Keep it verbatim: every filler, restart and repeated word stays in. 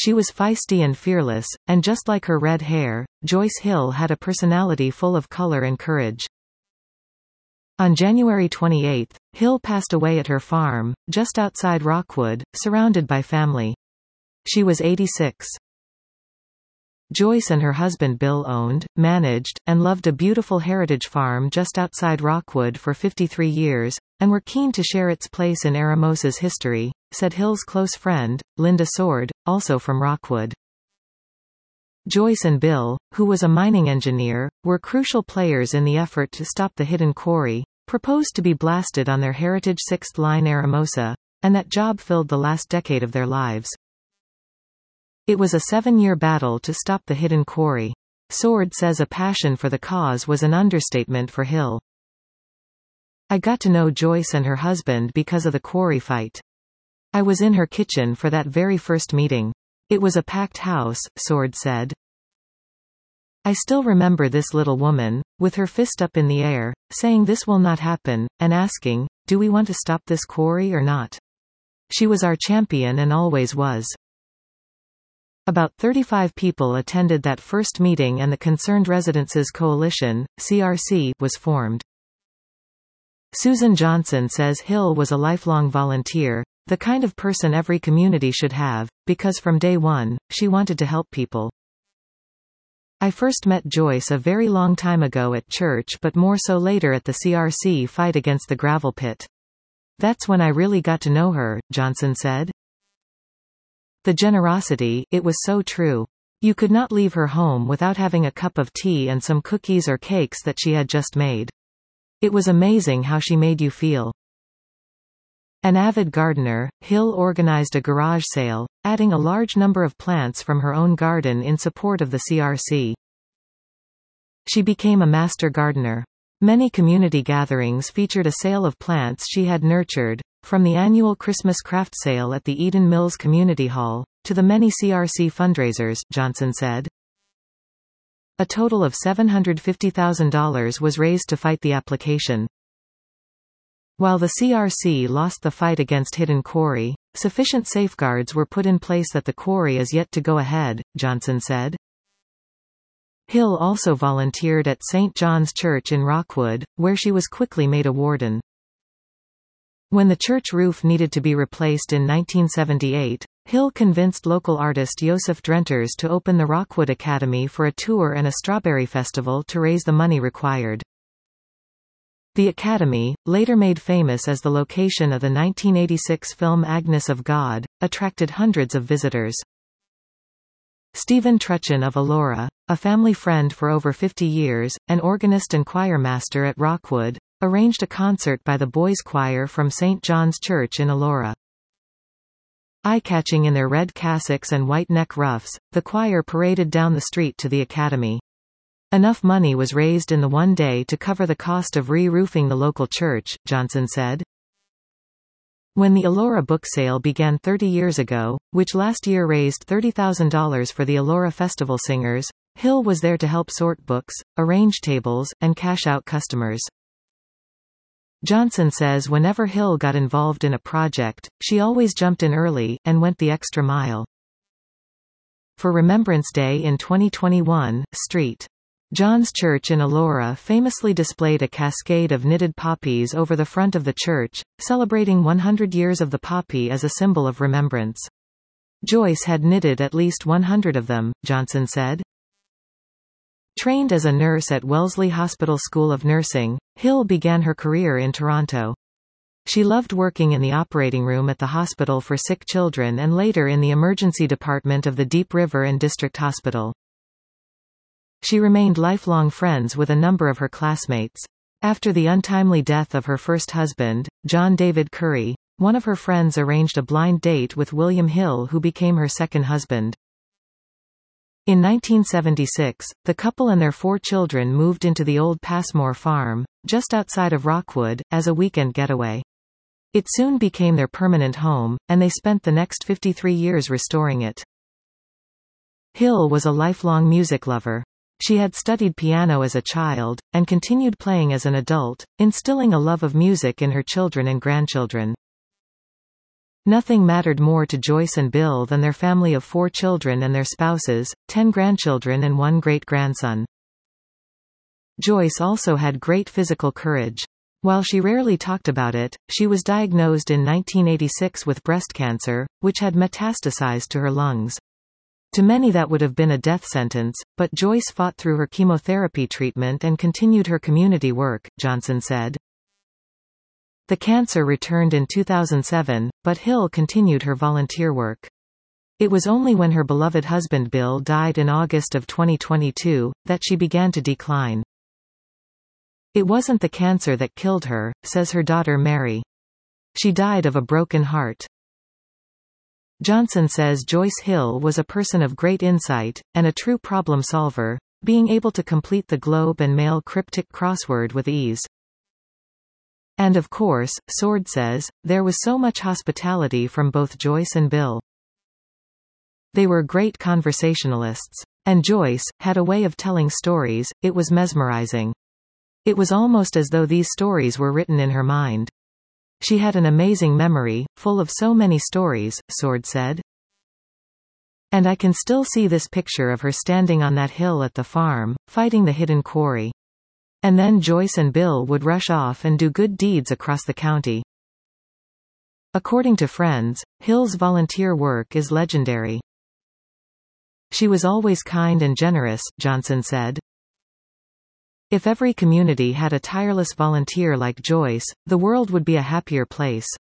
She was feisty and fearless, and just like her red hair, Joyce Hill had a personality full of color and courage. On January twenty-eighth, Hill passed away at her farm, just outside Rockwood, surrounded by family. She was eighty-six. Joyce and her husband Bill owned, managed, and loved a beautiful heritage farm just outside Rockwood for fifty-three years, and were keen to share its place in Eramosa's history, said Hill's close friend, Linda Sword, also from Rockwood. Joyce and Bill, who was a mining engineer, were crucial players in the effort to stop the hidden quarry, proposed to be blasted on their heritage sixth line Eramosa, and that job filled the last decade of their lives. It was a seven-year battle to stop the hidden quarry. Sword says a passion for the cause was an understatement for Hill. I got to know Joyce and her husband because of the quarry fight. I was in her kitchen for that very first meeting. It was a packed house, Sword said. I still remember this little woman, with her fist up in the air, saying this will not happen, and asking, do we want to stop this quarry or not? She was our champion and always was. About thirty-five people attended that first meeting and the Concerned Residences Coalition, C R C, was formed. Susan Johnson says Hill was a lifelong volunteer, the kind of person every community should have, because from day one, she wanted to help people. I first met Joyce a very long time ago at church but more so later at the C R C fight against the gravel pit. That's when I really got to know her, Johnson said. The generosity, it was so true. You could not leave her home without having a cup of tea and some cookies or cakes that she had just made. It was amazing how she made you feel. An avid gardener, Hill organized a garage sale, adding a large number of plants from her own garden in support of the C R C. She became a master gardener. Many community gatherings featured a sale of plants she had nurtured, from the annual Christmas craft sale at the Eden Mills Community Hall, to the many C R C fundraisers, Johnson said. A total of seven hundred fifty thousand dollars was raised to fight the application. While the C R C lost the fight against hidden quarry, sufficient safeguards were put in place that the quarry is yet to go ahead, Johnson said. Hill also volunteered at Saint John's Church in Rockwood, where she was quickly made a warden. When the church roof needed to be replaced in nineteen seventy-eight, Hill convinced local artist Joseph Drenters to open the Rockwood Academy for a tour and a strawberry festival to raise the money required. The Academy, later made famous as the location of the nineteen eighty-six film Agnes of God, attracted hundreds of visitors. Stephen Trutchen of Elora, a family friend for over fifty years, an organist and choir master at Rockwood, arranged a concert by the boys' choir from Saint John's Church in Elora. Eye-catching in their red cassocks and white neck ruffs, the choir paraded down the street to the Academy. Enough money was raised in the one day to cover the cost of re-roofing the local church, Johnson said. When the Elora book sale began thirty years ago, which last year raised thirty thousand dollars for the Elora Festival Singers, Hill was there to help sort books, arrange tables, and cash out customers. Johnson says whenever Hill got involved in a project, she always jumped in early, and went the extra mile. For Remembrance Day in twenty twenty-one, Saint John's Church in Elora famously displayed a cascade of knitted poppies over the front of the church, celebrating one hundred years of the poppy as a symbol of remembrance. Joyce had knitted at least one hundred of them, Johnson said. Trained as a nurse at Wellesley Hospital School of Nursing, Hill began her career in Toronto. She loved working in the operating room at the hospital for sick children and later in the emergency department of the Deep River and District Hospital. She remained lifelong friends with a number of her classmates. After the untimely death of her first husband, John David Curry, one of her friends arranged a blind date with William Hill, who became her second husband. In nineteen seventy-six, the couple and their four children moved into the old Passmore farm, just outside of Rockwood, as a weekend getaway. It soon became their permanent home, and they spent the next fifty-three years restoring it. Hill was a lifelong music lover. She had studied piano as a child, and continued playing as an adult, instilling a love of music in her children and grandchildren. Nothing mattered more to Joyce and Bill than their family of four children and their spouses, ten grandchildren and one great-grandson. Joyce also had great physical courage. While she rarely talked about it, she was diagnosed in nineteen eighty-six with breast cancer, which had metastasized to her lungs. To many that would have been a death sentence, but Joyce fought through her chemotherapy treatment and continued her community work, Johnson said. The cancer returned in two thousand seven, but Hill continued her volunteer work. It was only when her beloved husband Bill died in August of twenty twenty-two, that she began to decline. It wasn't the cancer that killed her, says her daughter Mary. She died of a broken heart. Johnson says Joyce Hill was a person of great insight, and a true problem solver, being able to complete the Globe and Mail cryptic crossword with ease. And of course, Sword says, there was so much hospitality from both Joyce and Bill. They were great conversationalists. And Joyce had a way of telling stories, it was mesmerizing. It was almost as though these stories were written in her mind. She had an amazing memory, full of so many stories, Sword said. And I can still see this picture of her standing on that hill at the farm, fighting the hidden quarry. And then Joyce and Bill would rush off and do good deeds across the county. According to friends, Hill's volunteer work is legendary. She was always kind and generous, Johnson said. If every community had a tireless volunteer like Joyce, the world would be a happier place.